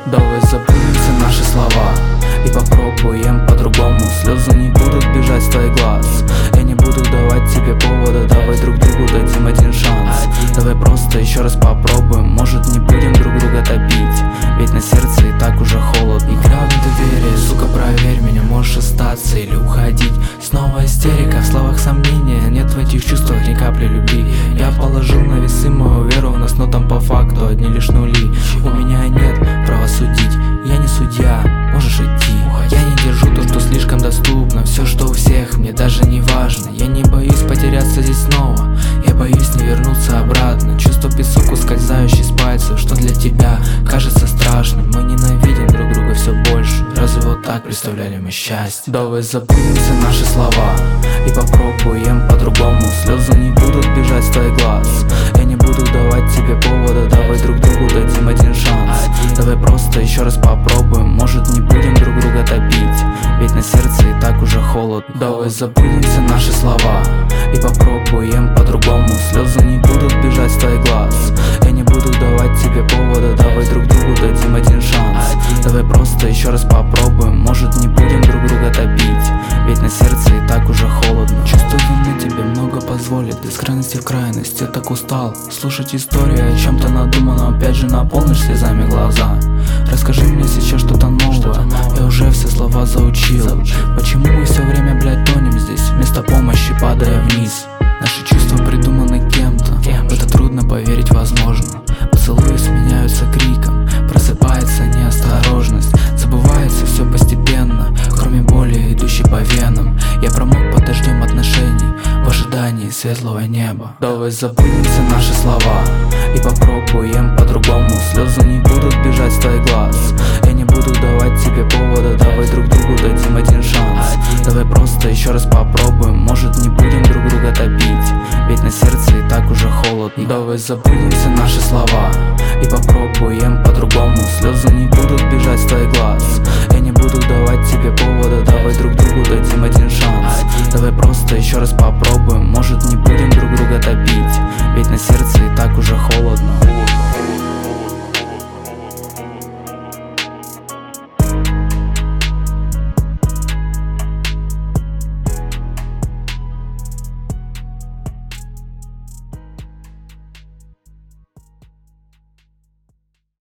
Давай забудем все наши слова и попробуем по-другому. Слезы не будут бежать с твоих глаз. Я не буду давать тебе повода. Давай друг другу дадим один шанс. Давай просто еще раз попробуем. Может, не будем друг друга топить, ведь на сердце и так уже холодно. Игра в недоверие, сука, проверь меня. Можешь остаться или уходить. Снова истерика, в словах сомнения. Нет в этих чувствах ни капли любви. Я положил на весы мою веру в нас, но там по факту одни лишь нули. У меня нет права судить, я не судья, можешь идти. Я не держу то, что слишком доступно. Все, что у всех, мне даже не важно. Я не боюсь потеряться здесь снова. Я боюсь не вернуться обратно. Чувство песок, ускользающий с пальцев, что для тебя кажется страшным. Мы ненавидим друг друга все больше. Разве вот так представляли мы счастье? Давай забудем все наши слова и попробуем по-другому. Слезы не будут бежать с твоих глаз. Я не буду давать тебе повода. Давай друг другу дадим один шанс. Давай просто еще раз попробуем. Может, не будем друг друга топить, ведь на сердце и так уже холодно. Давай забудем все наши слова и попробуем по-другому. Слезы не будут бежать с твоих глаз. Я не буду давать тебе повода. Давай друг другу дадим один шанс. Давай просто еще раз попробуем. Может, не будем друг друга топить, ведь на сердце и так уже холодно. Чувство вины тебе много позволит. Из крайности в крайность я так устал слушать историю о чем-то надуманном. Опять же наполнишь слезами глаза. Расскажи мне сейчас что-то новое. Я уже все слова заучил. Почему мы все время, блядь, тонем здесь, вместо помощи падая вниз? Наши чувства придуманы кем-то, в это трудно поверить возможно. Поцелуи сменяются криком, просыпается неосторожность. Забывается все постепенно, кроме боли, идущей по венам. Я промок под дождем отношений в ожидании светлого неба. Давай забудем все наши слова и попробуем по-другому. Слезы не будут бежать с твоих глаз. Я не буду давать тебе повода. Давай друг другу дадим один шанс. Давай просто еще раз попробуем. Может, не будем друг друга топить, ведь на сердце и так уже холодно. Давай забудем